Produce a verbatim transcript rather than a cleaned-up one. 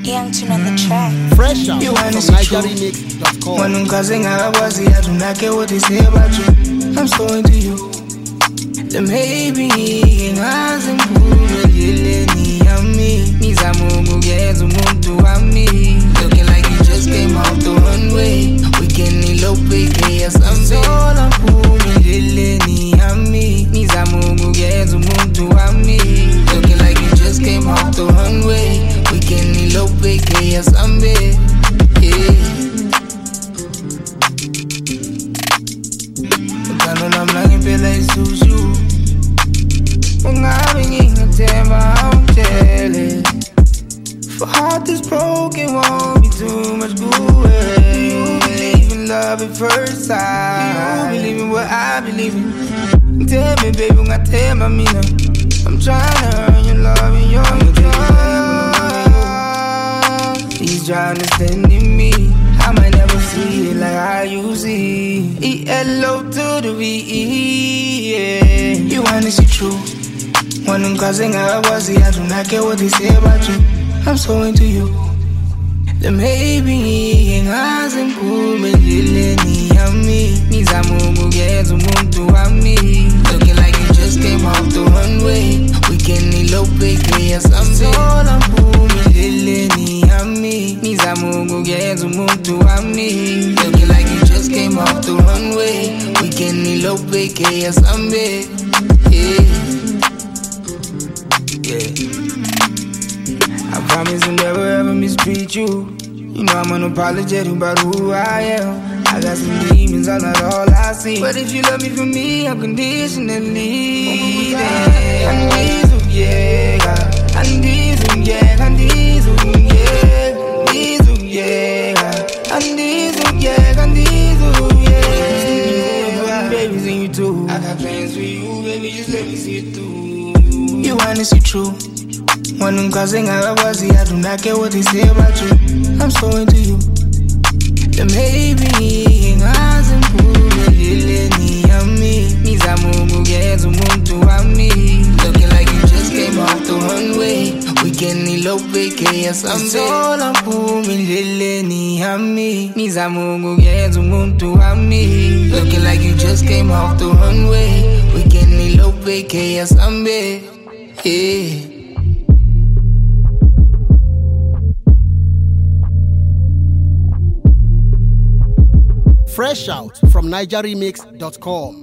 Young Tune on the track. Fresh out from Niger Remix dot com. When I'm causing I was I do not care what they say about you. I'm so into you. The maybe has improved Yeleni Ami. Mizamungu gets umuntu Ami. Looking like you just came out the runway. We can elope chaos. I'm so I'm pulling Yeleni Ami. Mizamungu gets umuntu Ami. Looking like you just came out the runway. We can elope chaos. I'm big. Yeah. I'm like feel like sushi. When I'm in a tema, I'm jealous. For heart is broken, won't be too much good. You believe in love at first sight. You believe in what I believe in. Tell me, baby, when I tell my mina, I'm trying to earn your love and your trust. He's trying to stand in me. I might never see it like how you see. E L O to the V E, yeah. You want to see true. When I'm causing I was I do not care what they say about you. I'm so into you. The maybe has improvement. Yeleni Ami. Mizamungu gets umuntu Ami. Looking like you just came off the runway. We can elope chaos. I'm so I'm booming. Yeleni Ami. Mizamungu gets umuntu Ami. Looking like you just came off the runway. We can elope chaos. I'm big. Yeah. Yeah. I promise I'll never ever mistreat you. You know I'm unapologetic about who I am. I got some demons, I'm not all I see. But if you love me for me, I'm conditionally there. Andizo, yeah. Andizo, yeah. Andizo, yeah. Andizo, yeah. Andizo, yeah. Andizo, yeah. Baby's in you too. I got plans for you, baby, just let me see it through. You wanna see true. When I'm causing I was I do not care what they say about you. I'm so into you. The maybe has improved. Yeleni Ami. Mizamungu gets umuntu Ami. Looking like you just came off the runway. We can elope chaos. I'm so I'm booming. Yeleni Ami. Mizamungu gets umuntu Ami. Looking like you just came off the runway. We can elope chaos. I'm big. Yeah. Fresh out from Niger Remix dot com.